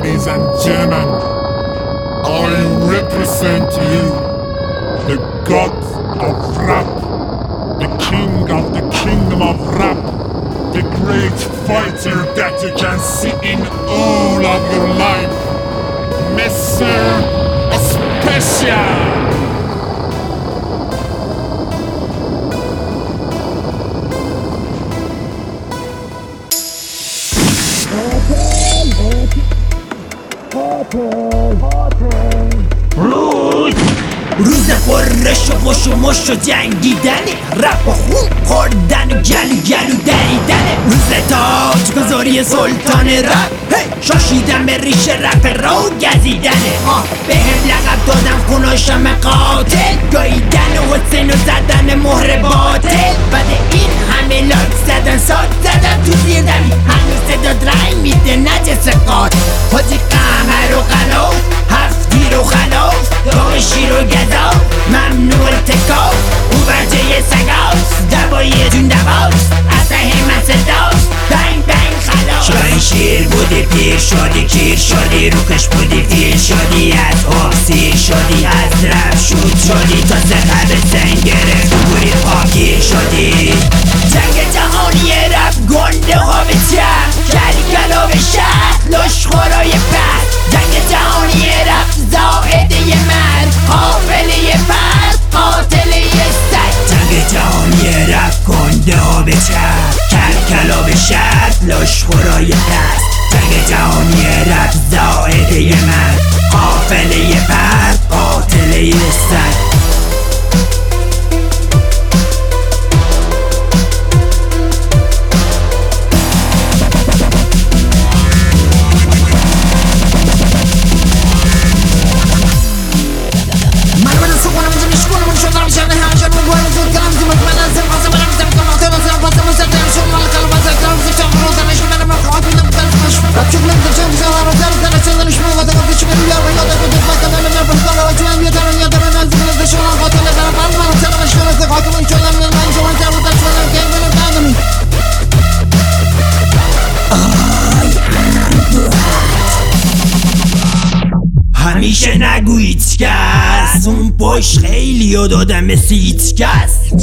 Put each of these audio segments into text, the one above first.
ladies and gentlemen, I represent you, the god of rap, the king of the kingdom of rap, the great fighter that you can see in all of your life, Mr. Special. روز خورش و خوش و مش و جنگیدنه، رپ و خون خوردن و گلو دریدنه. روز تاج گذاری سلطان رپ، شاشیدن به ریش رپ را و گزیدنه. به هم لقب دادن خوناشم قاتل، گاییدن و حسین و زدن مهر باطل. بعد این همه لاک زدن ساد زدن تو زیر دمی، هنوز صداد رنگ میده نجس قاتل. حاجی قمر و قلاف، هفت تیر و خلاف، داغ شیر و گذاف، ممنوع ارتکاف. او برجه سگاف، دبایی جون دواف، اصحه من صداف، بنگ بنگ خلاف. شاین شیر بودی پیر شدی کیر شدی، روکش بودی فیل شدی، از آب سیر شدی، از رب شود شدی، تا سقب سنگ گرفت بوری پاکیر شدی. جنگ جهانی رب گنده ها به چپ، کلی کلا به شهر لشخورای پس. جنگ جهانی رب زائده مرد، قافله فرد قاتله سگ. جنگ جهانی رب گنده ها به چپ، کلی کلا به شهر لشخورای پس. جنگ جهانی رب زائده مرد، قافله فرد قاتله سگ. همیشه نگو هیچ کس، اون پشت خیلی ها دادم مثل هیچ کس.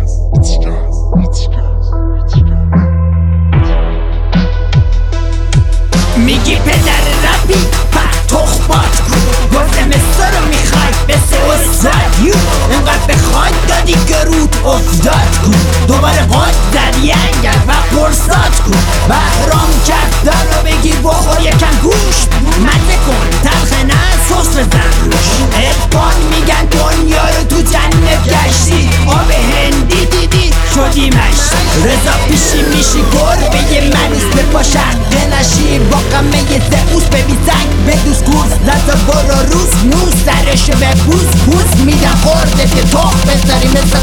میگی پدر رپی تخبات کن، گفتم استو رو میخوای بسه استاد یو. انقدر بخواد دادی گرود افتاد کن، دوباره قد زدی انگر و پرساد کن. بهرام کفتر رو بگیر بخور یکم گوش، مزه کن تلخه نه سس بزن روش. ارفان میگن دنیا رو تو جنت گشتی، آب هندی دیدی شدی مشتی. رضا پیشی میشی گربه منوس به پاشن، دلشی با قمه زئوس ببی زنگ بدوس کورس. لذا برو روز نوز سرشو به پوز پوز میدن خورده که تخ بذاری مثل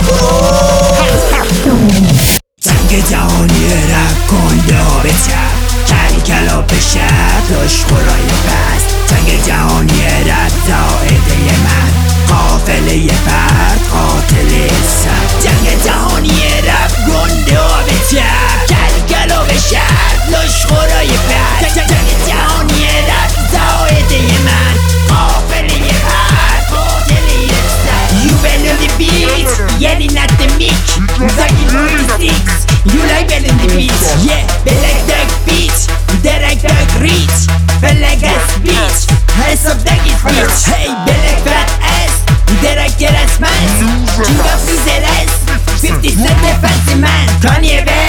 جنگ جهانی رپ گنده ها به چپ، کلی کلا به شهر لشخورای پس. جنگ جهانی رپ زائده من، قافله فرد قاتل سگ. جنگ جهانی رپ گنده ها به چپ، کلی کلا به شهر لشخورای پس. جنگ جهانی رپ زائده من، قافله فرد قاتل سگ. You better the beat, yelling at the mic, Zaggy 46, you like better the beat. Yeah, beleg dug beat, derek dug reach, beleg ass beach, hands up duggy beach. Hey, beleg fat ass, derek get ass man, king of his ass, 50 cent fancy man, Kanye West.